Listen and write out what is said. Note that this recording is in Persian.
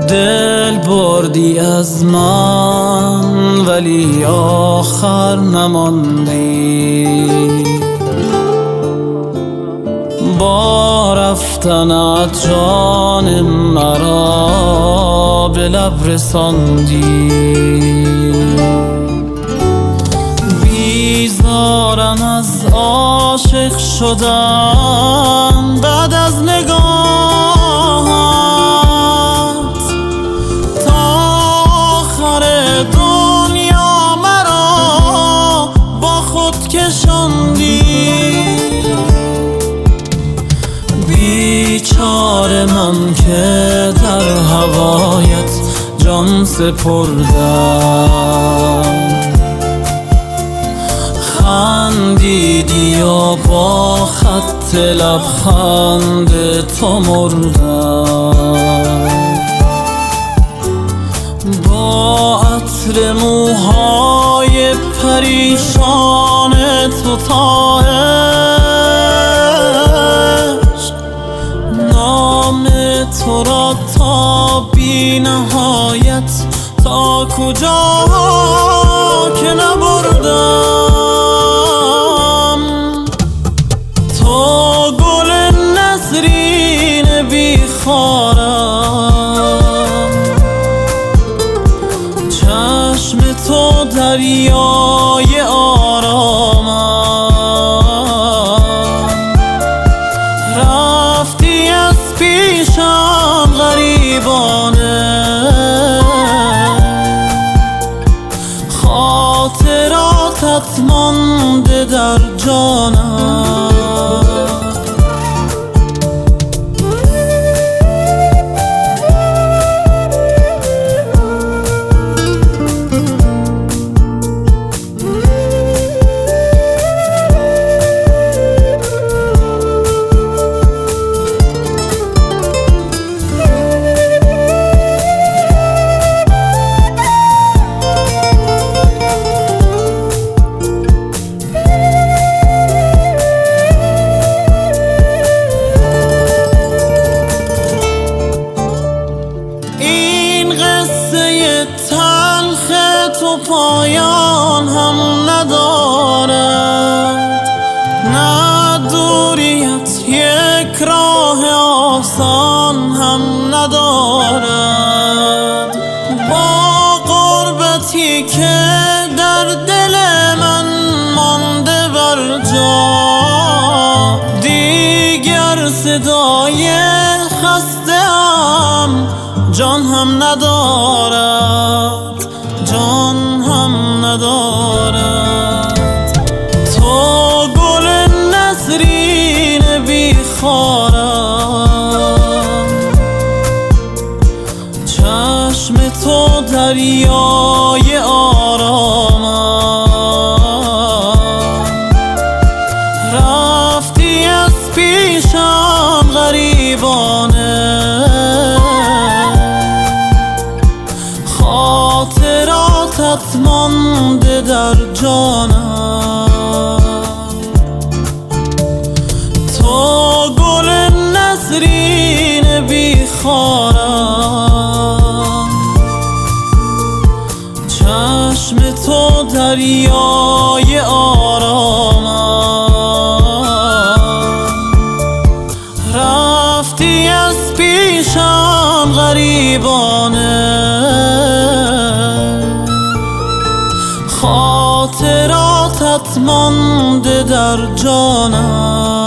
دل بردی از من ولی آخر نماندی، با رفتنت جان مرا به لب رساندی. بیزارم از عاشق شدن بعد از نگاهت، تا آخر دنیا مرا با خود کشاندی. بیچاره من که در هوایت جان سپردم، خندیدی و با خط لبخند تو مردم. با عطر موهای پریشان تو تا عشق، نام تو را تا بی نهایت، تا کجا که نبردم. تو گل نسرین بیخارم، چشم تو دریای آرامم. رفتی از پیشم غریبانه، خاطراتت مانده در جانم. تو پایان هم ندارد، نه دوریت یک راه آسان هم ندارد. با غربتی که در دل من مانده بر جا، دیگر صدای خسته‌ام جان هم ندارد، جان هم ندارد. تو گل نسرین بیخارم، چشم تو دریای آرامم. رفتی از پیشم غریبانه، خاطراتت مانده در جانم. تو گل نسرین بیخارم، چشم تو دریای آرامم. رفتی از پیشم غریبانه، خاطراتت مانده در جانم.